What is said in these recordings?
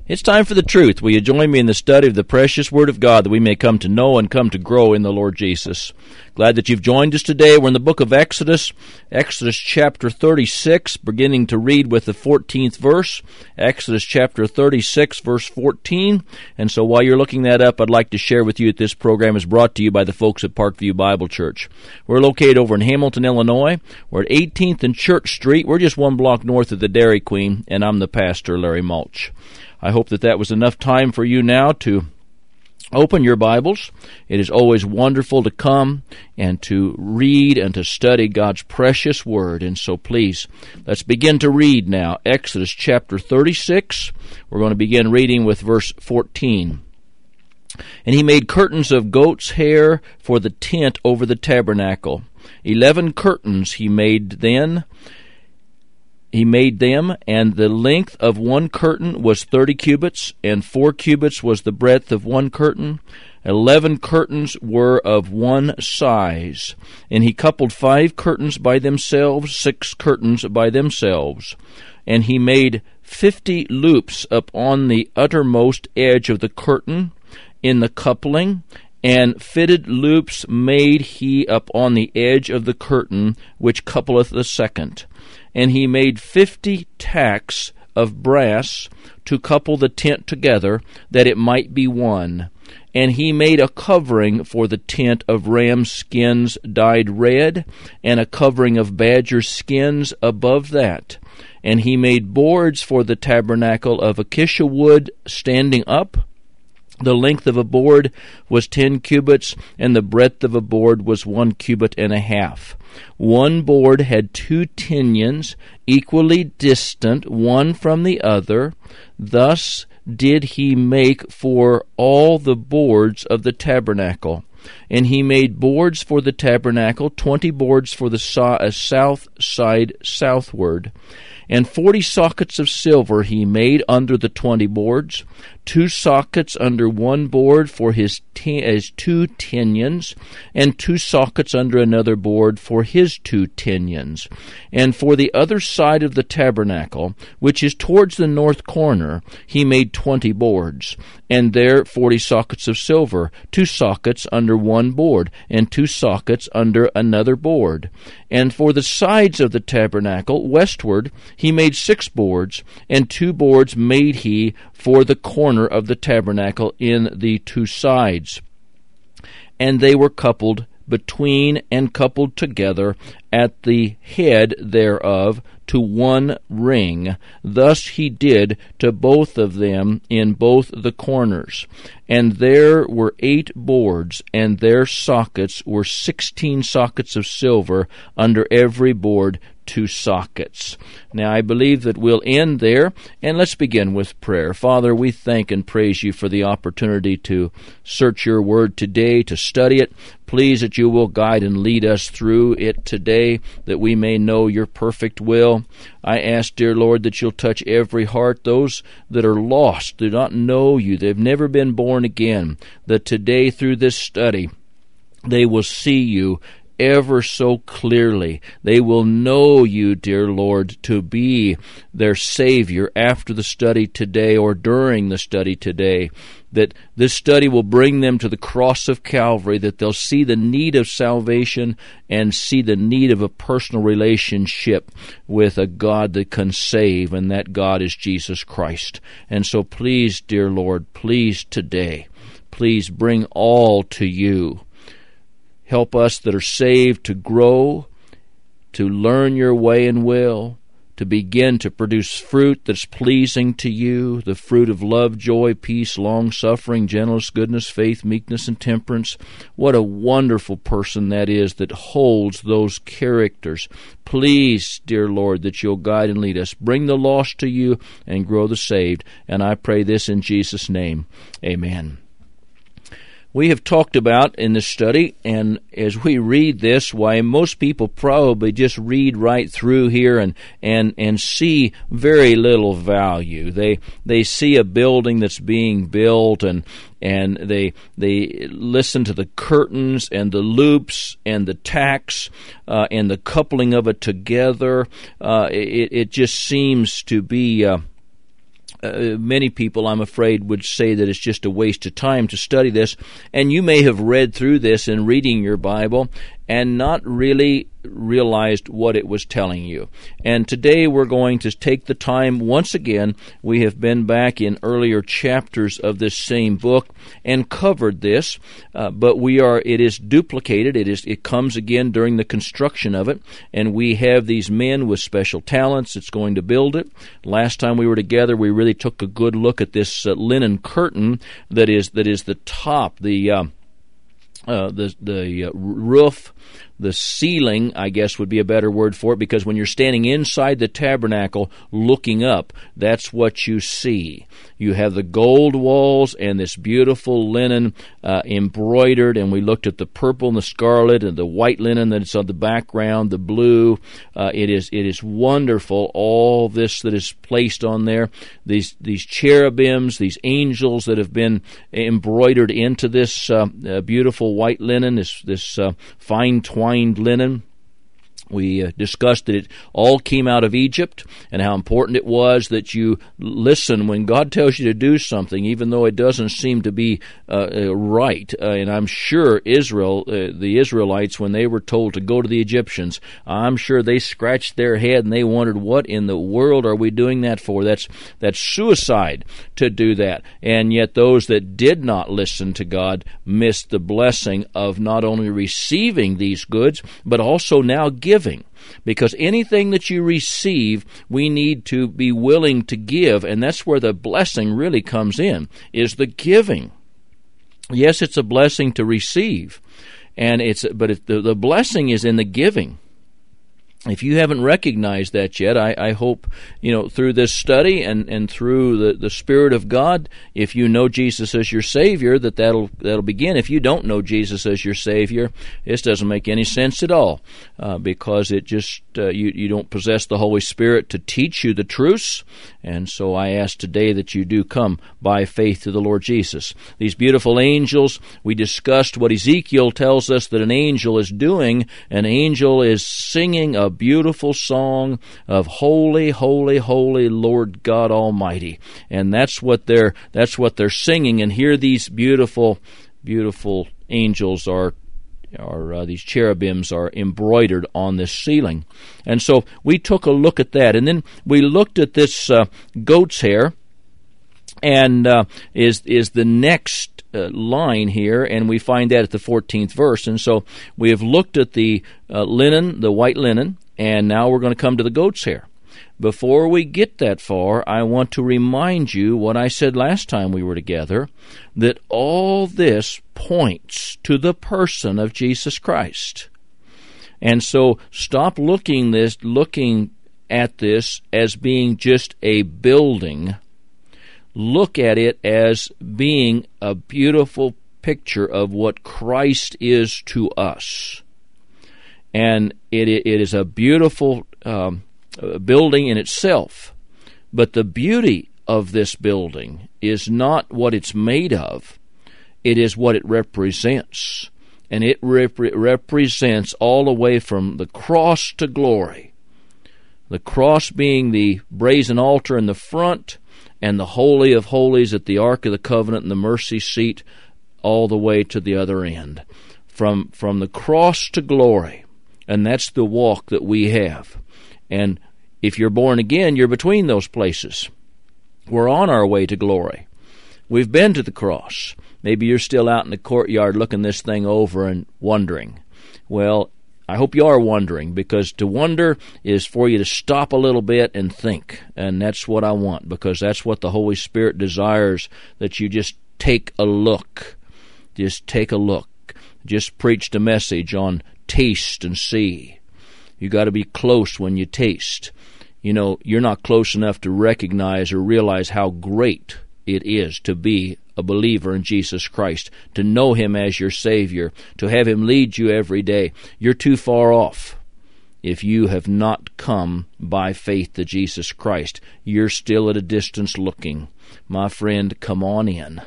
It's time for the truth. Will you join me in the study of the precious Word of God that we may come to know and come to grow in the Lord Jesus? Glad that you've joined us today. We're in the book of Exodus, Exodus chapter 36, beginning to read with the 14th verse. Exodus chapter 36, verse 14. And so while you're looking that up, I'd like to share with you that this program is brought to you by the folks at Parkview Bible Church. We're located over in Hamilton, Illinois. We're at 18th and Church Street. We're just one block north of the Dairy Queen, and I'm the pastor, Larry Mulch. I hope that was enough time for you now to open your Bibles. It is always wonderful to come and to read and to study God's precious Word. And so please, let's begin to read now. Exodus chapter 36. We're going to begin reading with verse 14. And he made curtains of goat's hair for the tent over the tabernacle. 11 curtains he made them, and the length of one curtain was 30 cubits, and 4 cubits was the breadth of one curtain. 11 curtains were of one size. And he coupled 5 curtains by themselves, 6 curtains by themselves. And he made 50 loops upon the uttermost edge of the curtain in the coupling, and fitted loops made he upon the edge of the curtain which coupleth the second. And he made 50 tacks of brass to couple the tent together, that it might be one. And he made a covering for the tent of ram skins dyed red, and a covering of badger skins above that. And he made boards for the tabernacle of acacia wood standing up. The length of a board was 10 cubits, and the breadth of a board was 1 cubit and a half. One board had 2 tinions, equally distant one from the other. Thus did he make for all the boards of the tabernacle. And he made boards for the tabernacle, 20 boards for the south side southward. And 40 sockets of silver he made under the 20 boards, 2 sockets under one board for his 2 tinions, and 2 sockets under another board for his 2 tinions. And for the other side of the tabernacle, which is towards the north corner, he made 20 boards, and there 40 sockets of silver, 2 sockets under one board, and 2 sockets under another board. And for the sides of the tabernacle westward he made 6 boards, and 2 boards made he for the corner of the tabernacle in the 2 sides. And they were coupled between and coupled together at the head thereof to one ring. Thus he did to both of them in both the corners. And there were 8 boards, and their sockets were 16 sockets of silver, under every board 2 sockets. Now I believe that we'll end there, and let's begin with prayer. Father, we thank and praise you for the opportunity to search your word today, to study it. Please that you will guide and lead us through it today, that we may know your perfect will. I ask, dear Lord, that you'll touch every heart, those that are lost, do not know you, they've never been born again, that today through this study they will see you ever so clearly. They will know you, dear Lord, to be their Savior after the study today or during the study today, that this study will bring them to the cross of Calvary, that they'll see the need of salvation and see the need of a personal relationship with a God that can save, and that God is Jesus Christ. And so please, dear Lord, please today, please bring all to you. Help us that are saved to grow, to learn your way and will, to begin to produce fruit that's pleasing to you, the fruit of love, joy, peace, long-suffering, gentleness, goodness, faith, meekness, and temperance. What a wonderful person that is that holds those characters. Please, dear Lord, that you'll guide and lead us. Bring the lost to you and grow the saved. And I pray this in Jesus' name. Amen. We have talked about in this study, and as we read this, why most people probably just read right through here and see very little value. They see a building that's being built, and they listen to the curtains and the loops and the tacks and the coupling of it together. It just seems to be Many people, I'm afraid, would say that it's just a waste of time to study this, and you may have read through this in reading your Bible and not really realized what it was telling you. And today we're going to take the time once again. We have been back in earlier chapters of this same book and covered this, but it is duplicated. It comes again during the construction of it, and we have these men with special talents that's going to build it. Last time we were together, we really took a good look at this linen curtain that is the top, the roof, the ceiling, I guess would be a better word for it, because when you're standing inside the tabernacle looking up, that's what you see. You have the gold walls and this beautiful linen embroidered, and we looked at the purple and the scarlet and the white linen that's on the background, the blue. It is wonderful, all this that is placed on there. These cherubims, these angels that have been embroidered into this beautiful white linen, this fine twined linen. We discussed that it all came out of Egypt and how important it was that you listen when God tells you to do something, even though it doesn't seem to be right. And I'm sure the Israelites, when they were told to go to the Egyptians, I'm sure they scratched their head and they wondered, what in the world are we doing that for? That's suicide to do that. And yet those that did not listen to God missed the blessing of not only receiving these goods, but also now giving. Because anything that you receive, we need to be willing to give, and that's where the blessing really comes in, is the giving. Yes, it's a blessing to receive, but the blessing is in the giving. If you haven't recognized that yet, I hope, through this study and through the Spirit of God, if you know Jesus as your Savior, that'll begin. If you don't know Jesus as your Savior, this doesn't make any sense at all, because it just you don't possess the Holy Spirit to teach you the truths. And so I ask today that you do come by faith to the Lord Jesus. These beautiful angels, we discussed what Ezekiel tells us that an angel is doing. An angel is singing a beautiful song of holy, holy, holy Lord God Almighty. And that's what they're singing. And here these beautiful, beautiful angels these cherubims are embroidered on this ceiling. And so we took a look at that. And then we looked at this goat's hair, and is the next line here, and we find that at the 14th verse. And so we have looked at the linen, the white linen, and now we're going to come to the goat's hair. Before we get that far, I want to remind you what I said last time we were together, that all this points to the person of Jesus Christ. And so stop looking at this as being just a building. Look at it as being a beautiful picture of what Christ is to us. And it is a beautiful building in itself. But the beauty of this building is not what it's made of. It is what it represents. And it represents all the way from the cross to glory. The cross being the brazen altar in the front, and the Holy of Holies at the Ark of the Covenant and the mercy seat all the way to the other end. From the cross to glory. And that's the walk that we have. And if you're born again, you're between those places. We're on our way to glory. We've been to the cross. Maybe you're still out in the courtyard looking this thing over and wondering. Well, I hope you are wondering, because to wonder is for you to stop a little bit and think. And that's what I want, because that's what the Holy Spirit desires, that you just take a look. Just take a look. Just preached a message on taste and see. You got to be close when you taste. You're not close enough to recognize or realize how great it is to be a believer in Jesus Christ, to know Him as your Savior, to have Him lead you every day. You're too far off if you have not come by faith to Jesus Christ. You're still at a distance looking. My friend, come on in.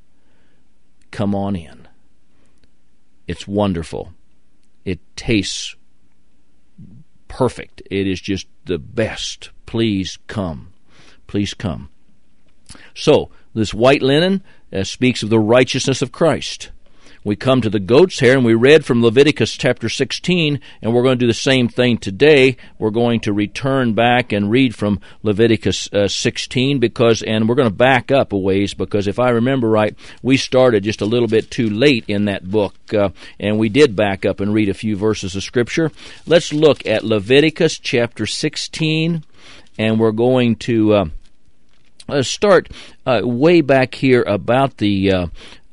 Come on in. It's wonderful. It tastes perfect. It is just the best. Please come. Please come. So, this white linen speaks of the righteousness of Christ. We come to the goat's hair, and we read from Leviticus chapter 16, and we're going to do the same thing today. We're going to return back and read from Leviticus 16, and we're going to back up a ways, because if I remember right, we started just a little bit too late in that book, and we did back up and read a few verses of Scripture. Let's look at Leviticus chapter 16, and we're going to start way back here about the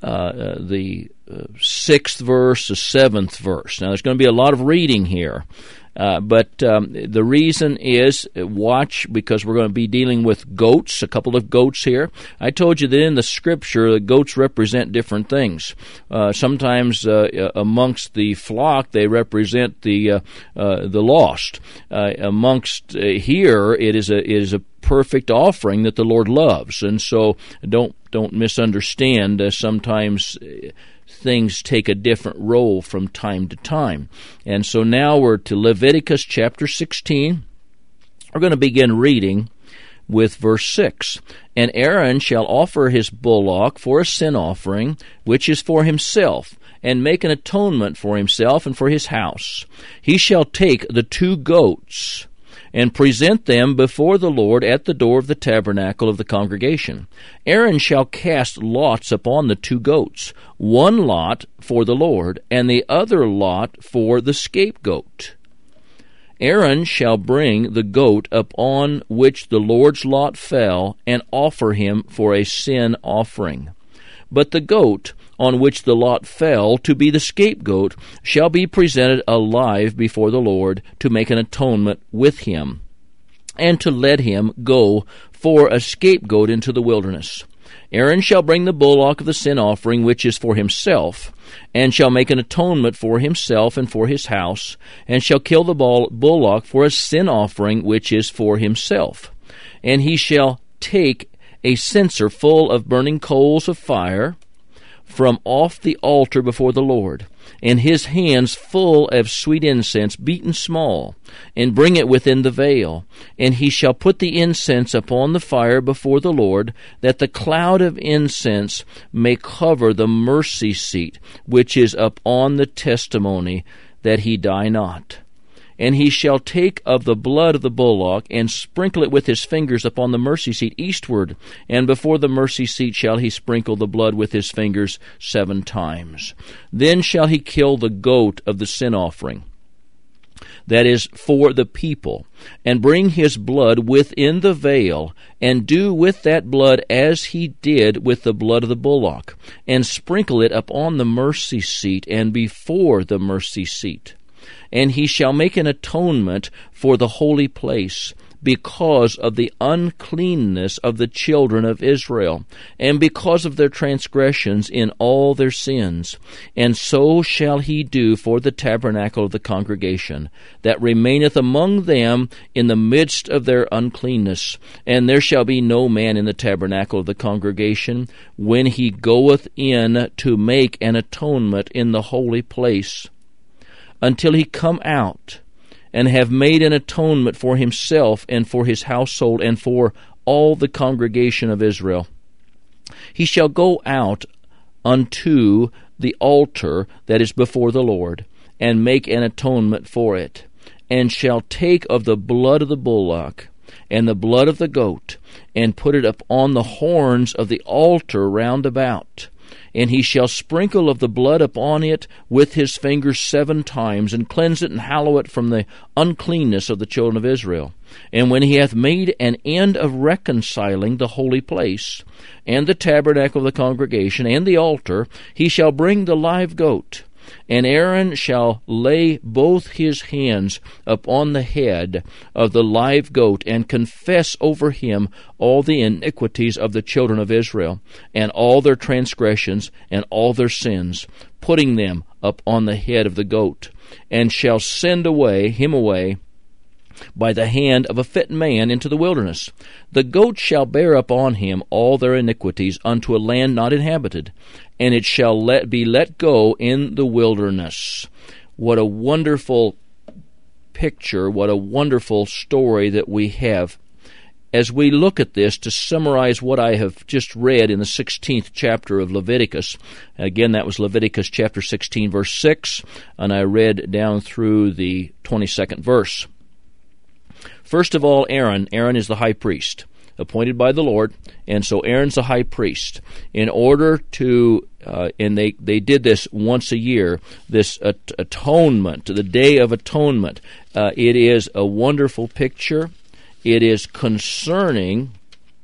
6th verse, the 7th verse. Now, there's going to be a lot of reading here, but the reason is, watch, because we're going to be dealing with goats, a couple of goats here. I told you that in the Scripture, the goats represent different things. Sometimes amongst the flock, they represent the lost. Amongst here, it is a perfect offering that the Lord loves, and so don't misunderstand. Sometimes things take a different role from time to time. And so now we're to Leviticus chapter 16. We're going to begin reading with verse 6. And Aaron shall offer his bullock for a sin offering, which is for himself, and make an atonement for himself and for his house. He shall take the 2 goats and present them before the Lord at the door of the tabernacle of the congregation. Aaron shall cast lots upon the 2 goats, one lot for the Lord, and the other lot for the scapegoat. Aaron shall bring the goat upon which the Lord's lot fell, and offer him for a sin offering. But the goat on which the lot fell to be the scapegoat shall be presented alive before the Lord to make an atonement with him, and to let him go for a scapegoat into the wilderness. Aaron shall bring the bullock of the sin offering, which is for himself, and shall make an atonement for himself and for his house, and shall kill the bullock for a sin offering, which is for himself. And he shall take a censer full of burning coals of fire from off the altar before the Lord, and his hands full of sweet incense beaten small, and bring it within the veil. And he shall put the incense upon the fire before the Lord, that the cloud of incense may cover the mercy seat, which is upon the testimony, that he die not. And he shall take of the blood of the bullock, and sprinkle it with his fingers upon the mercy seat eastward, and before the mercy seat shall he sprinkle the blood with his fingers 7 times. Then shall he kill the goat of the sin offering, that is for the people, and bring his blood within the veil, and do with that blood as he did with the blood of the bullock, and sprinkle it upon the mercy seat and before the mercy seat. And he shall make an atonement for the holy place, because of the uncleanness of the children of Israel, and because of their transgressions in all their sins. And so shall he do for the tabernacle of the congregation, that remaineth among them in the midst of their uncleanness. And there shall be no man in the tabernacle of the congregation, when he goeth in to make an atonement in the holy place, until he come out and have made an atonement for himself and for his household and for all the congregation of Israel. He shall go out unto the altar that is before the Lord, and make an atonement for it, and shall take of the blood of the bullock and the blood of the goat, and put it upon the horns of the altar round about. And he shall sprinkle of the blood upon it with his fingers 7 times, and cleanse it and hallow it from the uncleanness of the children of Israel. And when he hath made an end of reconciling the holy place, and the tabernacle of the congregation, and the altar, he shall bring the live goat. And Aaron shall lay both his hands upon the head of the live goat, and confess over him all the iniquities of the children of Israel, and all their transgressions, and all their sins, putting them upon the head of the goat, and shall send him away by the hand of a fit man into the wilderness. The goat shall bear upon him all their iniquities unto a land not inhabited, and it shall be let go in the wilderness. What a wonderful picture, what a wonderful story that we have as we look at this, to summarize what I have just read in the 16th chapter of Leviticus, again, that was Leviticus chapter 16, verse 6, and I read down through the 22nd verse. First of all, Aaron is the high priest, appointed by the Lord, and so Aaron's the high priest. In order to, and they did this once a year, this atonement, the Day of Atonement. It is a wonderful picture. It is concerning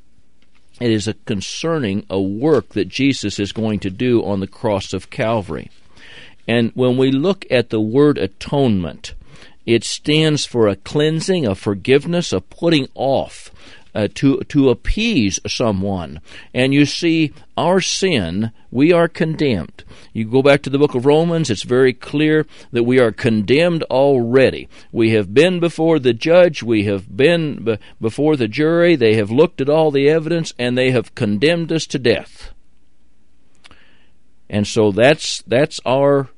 a work that Jesus is going to do on the cross of Calvary. And when we look at the word atonement, it stands for a cleansing, a forgiveness, a putting off, to appease someone. And you see, our sin, we are condemned. You go back to the book of Romans, it's very clear that we are condemned already. We have been before the judge, we have been before the jury, they have looked at all the evidence, and they have condemned us to death. And so that's our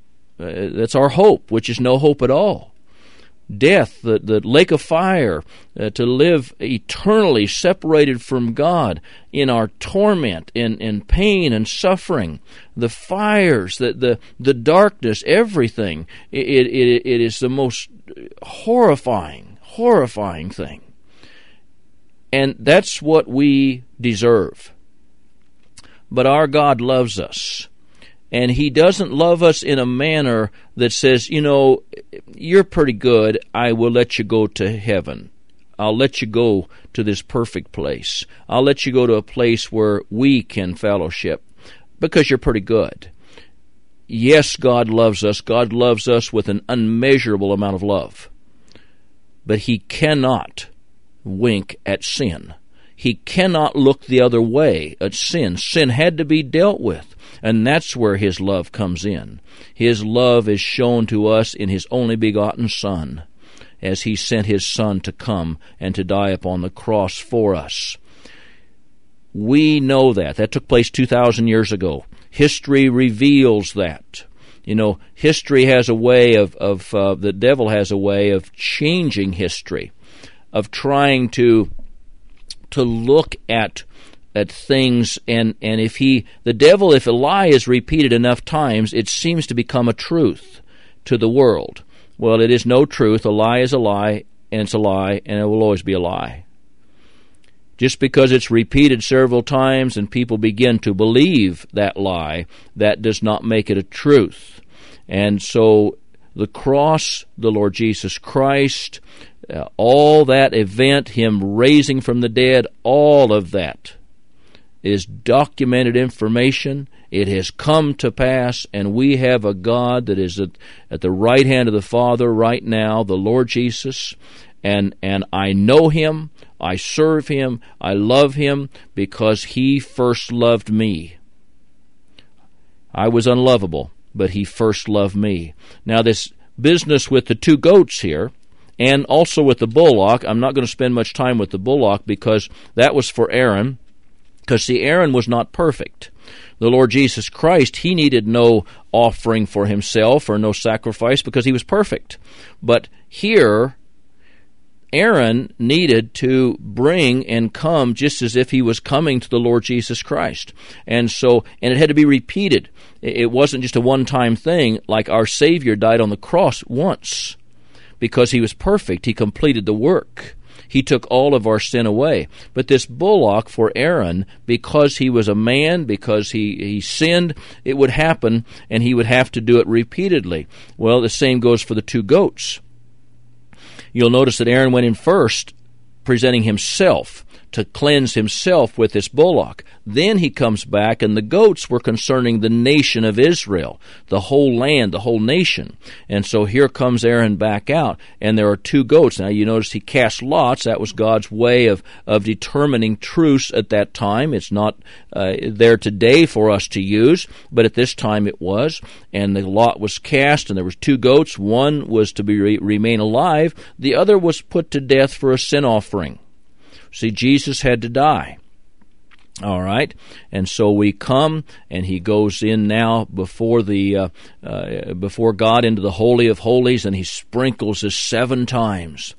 hope, which is no hope at all. Death, the lake of fire, to live eternally separated from God in our torment, in pain and suffering, the fires, the darkness, everything. It is the most horrifying thing. And that's what we deserve. But our God loves us. And He doesn't love us in a manner that says, you're pretty good, I will let you go to heaven. I'll let you go to this perfect place. I'll let you go to a place where we can fellowship because you're pretty good. Yes, God loves us. God loves us with an unmeasurable amount of love. But He cannot wink at sin. He cannot look the other way at sin. Sin had to be dealt with. And that's where His love comes in. His love is shown to us in His only begotten Son, as He sent His Son to come and to die upon the cross for us. We know that. That took place 2,000 years ago. History reveals that. History has a way the devil has a way of changing history, of trying to look at things, and if a lie is repeated enough times, it seems to become a truth to the world. Well, it is no truth. A lie is a lie, and it's a lie, and it will always be a lie. Just because it's repeated several times and people begin to believe that lie, that does not make it a truth. And so the cross, the Lord Jesus Christ, all that event, Him raising from the dead, all of that is documented information. It has come to pass, and we have a God that is at the right hand of the Father right now, the Lord Jesus, and I know Him, I serve Him, I love Him because He first loved me. I was unlovable, but He first loved me. Now this business with the two goats here, and also with the bullock, I'm not going to spend much time with the bullock because that was for Aaron. Because, see, Aaron was not perfect. The Lord Jesus Christ, He needed no offering for Himself or no sacrifice because He was perfect. But here, Aaron needed to bring and come just as if he was coming to the Lord Jesus Christ. And it had to be repeated. It wasn't just a one-time thing like our Savior died on the cross once. Because He was perfect, He completed the work. He took all of our sin away. But this bullock for Aaron, because he was a man, because he sinned, it would happen, and he would have to do it repeatedly. Well, the same goes for the two goats. You'll notice that Aaron went in first, presenting himself to cleanse himself with this bullock. Then he comes back, and the goats were concerning the nation of Israel, the whole land, the whole nation. And so here comes Aaron back out, and there are two goats. Now you notice he cast lots. That was God's way of determining truths at that time. It's not there today for us to use, but at this time it was. And the lot was cast, and there was two goats. One was to remain alive. The other was put to death for a sin offering. See, Jesus had to die. All right, and so we come, and He goes in now before before God into the Holy of Holies, and He sprinkles us 7 times.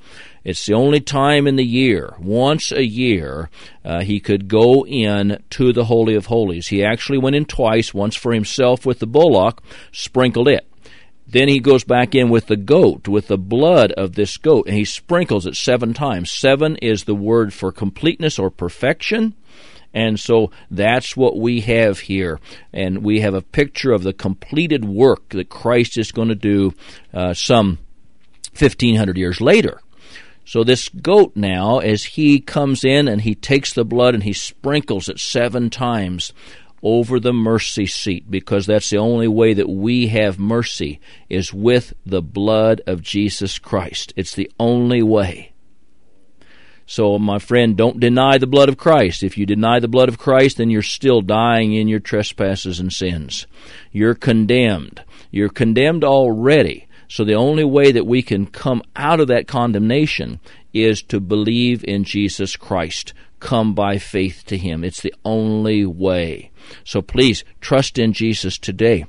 It's the only time in the year, once a year, he could go in to the Holy of Holies. He actually went in twice, once for himself with the bullock, sprinkled it. Then he goes back in with the goat, with the blood of this goat, and he sprinkles it 7 times. 7 is the word for completeness or perfection. And so that's what we have here. And we have a picture of the completed work that Christ is going to do some 1,500 years later. So this goat now, as he comes in and he takes the blood and he sprinkles it 7 times over the mercy seat, because that's the only way that we have mercy, is with the blood of Jesus Christ. It's the only way. So, my friend, don't deny the blood of Christ. If you deny the blood of Christ, then you're still dying in your trespasses and sins. You're condemned. You're condemned already. So the only way that we can come out of that condemnation is to believe in Jesus Christ. Come by faith to Him. It's the only way. So please, trust in Jesus today.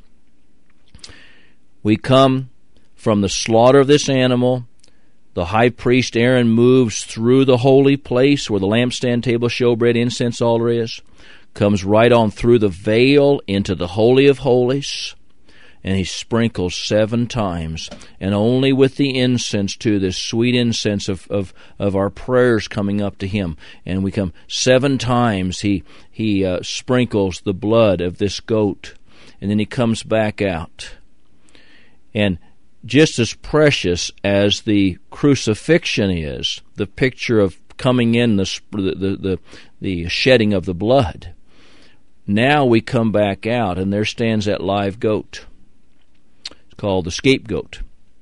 We come from the slaughter of this animal. The high priest Aaron moves through the holy place where the lampstand, table, showbread, incense altar is, comes right on through the veil into the Holy of Holies, and he sprinkles 7 times, and only with the incense too, this sweet incense of our prayers coming up to Him. And we come 7 times, he sprinkles the blood of this goat, and then he comes back out. And just as precious as the crucifixion is, the picture of coming in, the shedding of the blood, now we come back out, and there stands that live goat. It's called the scapegoat.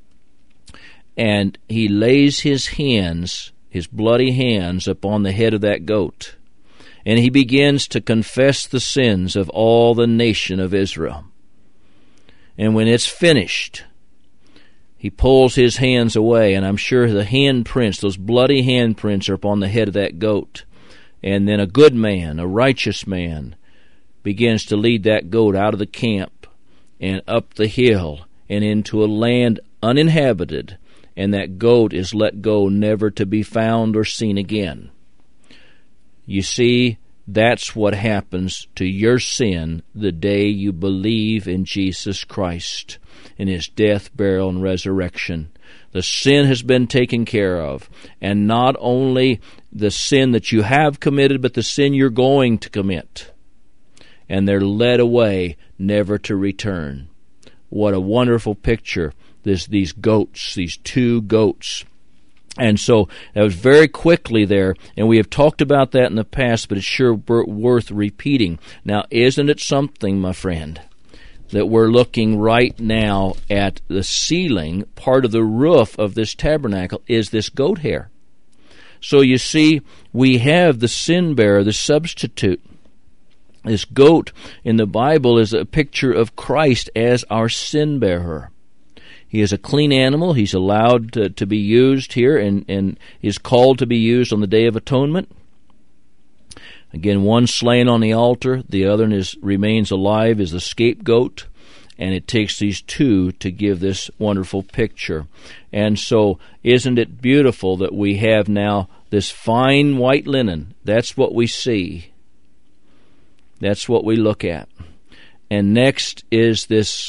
And he lays his hands, his bloody hands, upon the head of that goat, and he begins to confess the sins of all the nation of Israel. And when it's finished, he pulls his hands away, and I'm sure the handprints, those bloody handprints, are upon the head of that goat. And then a good man, a righteous man, begins to lead that goat out of the camp and up the hill and into a land uninhabited, and that goat is let go, never to be found or seen again. You see, that's what happens to your sin the day you believe in Jesus Christ, in His death, burial, and resurrection. The sin has been taken care of, and not only the sin that you have committed, but the sin you're going to commit. And they're led away, never to return. What a wonderful picture, these goats, these 2 goats. And so that was very quickly there, and we have talked about that in the past, but it's sure worth repeating. Now, isn't it something, my friend, that we're looking right now at the ceiling, part of the roof of this tabernacle is this goat hair. So you see, we have the sin bearer, the substitute. This goat in the Bible is a picture of Christ as our sin bearer. He is a clean animal. He's allowed to be used here and is called to be used on the Day of Atonement. Again, one slain on the altar, the other remains alive, is the scapegoat, and it takes these 2 to give this wonderful picture. And so, isn't it beautiful that we have now this fine white linen? That's what we see. That's what we look at. And next is this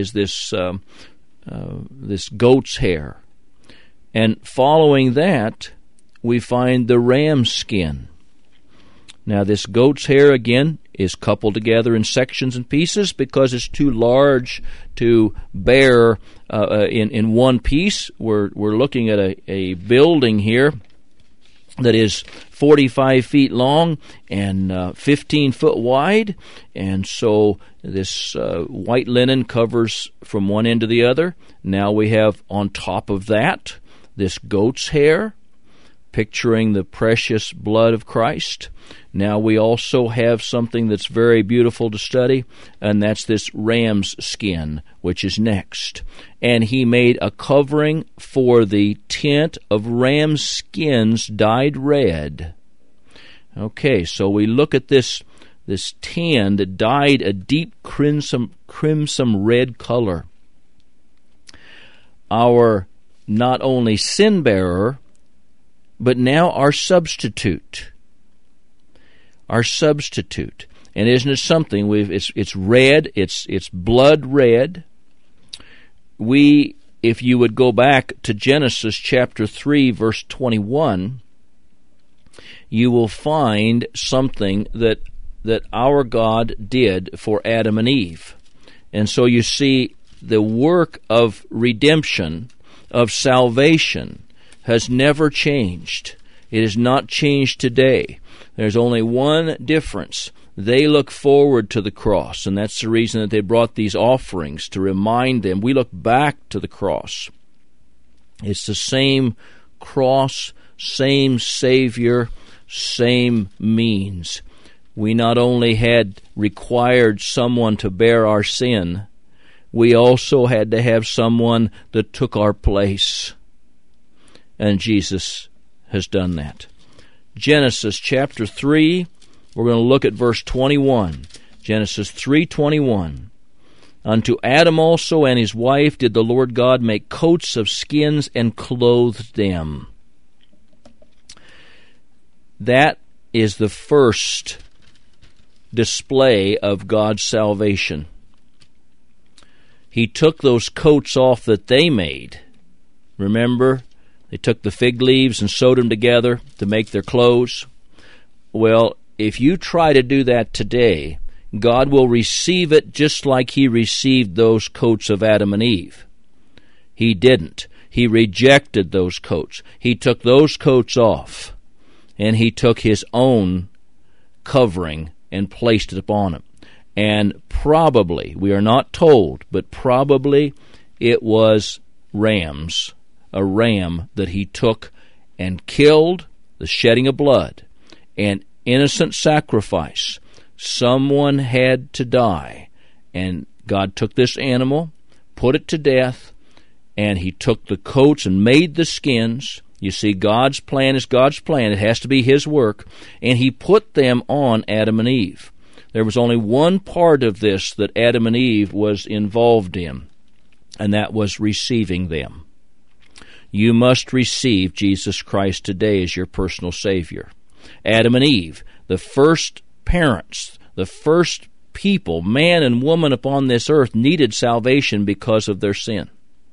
goat's hair. And following that, we find the ram's skin. Now, this goat's hair, again, is coupled together in sections and pieces because it's too large to bear in one piece. We're looking at a building here that is 45 feet long and 15 foot wide, and so this white linen covers from one end to the other. Now we have on top of that this goat's hair, picturing the precious blood of Christ. Now we also have something that's very beautiful to study, and that's this ram's skin, which is next. And he made a covering for the tent of ram's skins dyed red. Okay, so we look at this tan that dyed a deep crimson red color. Our not only sin bearer but now our substitute. Our substitute. And isn't it something? It's red, it's blood red. If you would go back to Genesis chapter 3, verse 21, you will find something that our God did for Adam and Eve. And so you see, the work of redemption, of salvation, has never changed. It has not changed today. There's only one difference. They look forward to the cross, and that's the reason that they brought these offerings, to remind them. We look back to the cross. It's the same cross, same Savior, same means. We not only had required someone to bear our sin, we also had to have someone that took our place. And Jesus has done that. Genesis chapter 3, we're going to look at verse 21. Genesis 3:21. Unto Adam also and his wife did the Lord God make coats of skins and clothed them. That is the first display of God's salvation. He took those coats off that they made. Remember, they took the fig leaves and sewed them together to make their clothes. Well, if you try to do that today, God will receive it just like He received those coats of Adam and Eve. He didn't. He rejected those coats. He took those coats off, and He took His own covering and placed it upon him. And probably, we are not told, but probably it was a ram that He took and killed, the shedding of blood, an innocent sacrifice. Someone had to die, and God took this animal, put it to death, and He took the coats and made the skins. You see, God's plan is God's plan. It has to be His work. And He put them on Adam and Eve. There was only one part of this that Adam and Eve was involved in, and that was receiving them. You must receive Jesus Christ today as your personal Savior. Adam and Eve, the first parents, the first people, man and woman upon this earth, needed salvation because of their sin.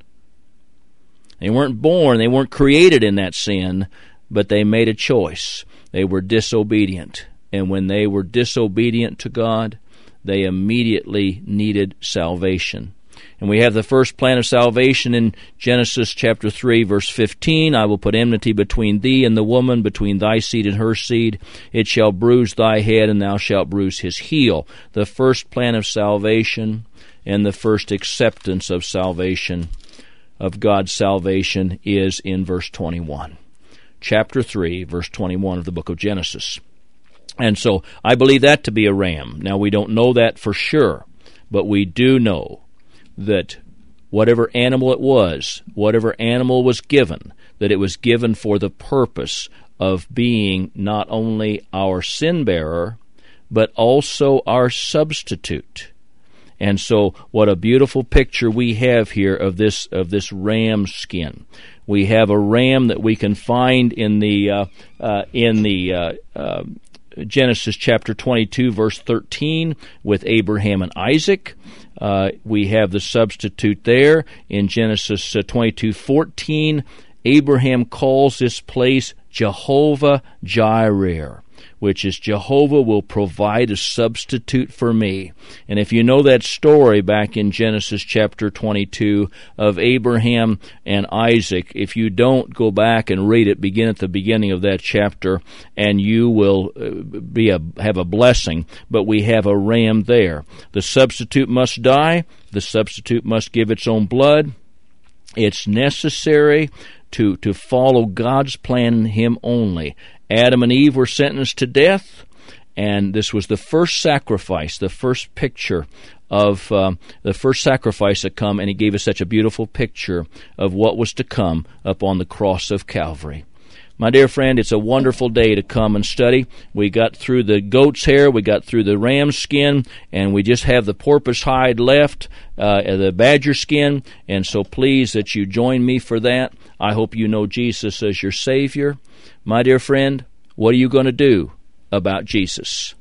They weren't born, they weren't created in that sin, but they made a choice. They were disobedient. And when they were disobedient to God, they immediately needed salvation. And we have the first plan of salvation in Genesis chapter 3, verse 15. I will put enmity between thee and the woman, between thy seed and her seed. It shall bruise thy head, and thou shalt bruise his heel. The first plan of salvation and the first acceptance of salvation, of God's salvation, is in verse 21. Chapter 3, verse 21 of the book of Genesis. And so I believe that to be a ram. Now, we don't know that for sure, but we do know that whatever animal it was, whatever animal was given, that it was given for the purpose of being not only our sin bearer, but also our substitute. And so what a beautiful picture we have here of this ram skin. We have a ram that we can find in the Genesis chapter 22, verse 13, with Abraham and Isaac. We have the substitute there in Genesis 22:14. Abraham calls this place Jehovah Jireh, which is Jehovah will provide a substitute for me. And if you know that story back in Genesis chapter 22 of Abraham and Isaac, if you don't, go back and read it, begin at the beginning of that chapter, and you will have a blessing. But we have a ram there. The substitute must die. The substitute must give its own blood. It's necessary to follow God's plan in Him only. Adam and Eve were sentenced to death, and this was the first sacrifice, the first picture of the first sacrifice that come, and He gave us such a beautiful picture of what was to come up on the cross of Calvary. My dear friend, it's a wonderful day to come and study. We got through the goat's hair, we got through the ram's skin, and we just have the porpoise hide left, the badger skin, and so please that you join me for that. I hope you know Jesus as your Savior. My dear friend, what are you going to do about Jesus?